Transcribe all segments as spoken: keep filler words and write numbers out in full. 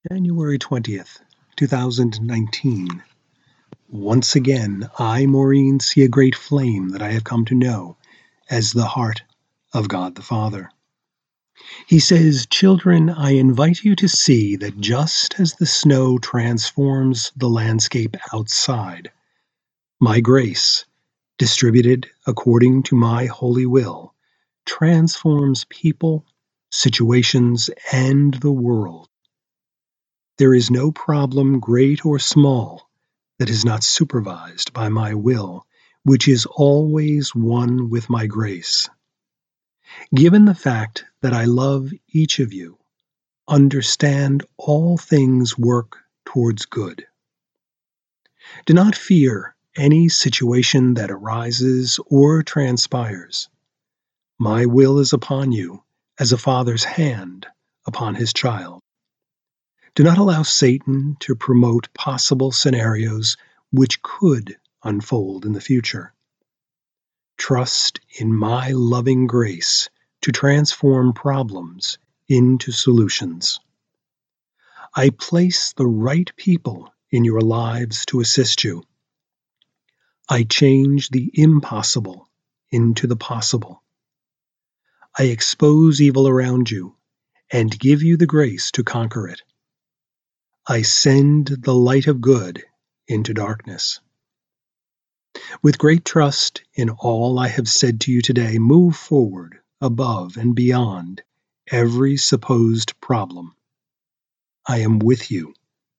January twentieth, two thousand nineteen. Once again, I, Maureen, see a great flame that I have come to know as the heart of God the Father. He says, "Children, I invite you to see that just as the snow transforms the landscape outside, my grace, distributed according to my holy will, transforms people, situations, and the world. There is no problem, great or small, that is not supervised by my will, which is always one with my grace. Given the fact that I love each of you, understand all things work towards good. Do not fear any situation that arises or transpires. My will is upon you as a father's hand upon his child. Do not allow Satan to promote possible scenarios which could unfold in the future. Trust in my loving grace to transform problems into solutions. I place the right people in your lives to assist you. I change the impossible into the possible. I expose evil around you and give you the grace to conquer it. I send the light of good into darkness. With great trust in all I have said to you today, move forward above and beyond every supposed problem. I am with you."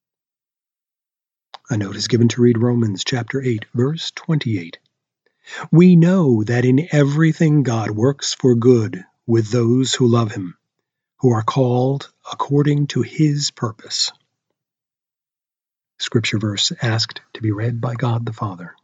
A note is given to read Romans chapter eight, verse twenty-eight. "We know that in everything God works for good with those who love him, who are called according to his purpose." Scripture verse asked to be read by God the Father.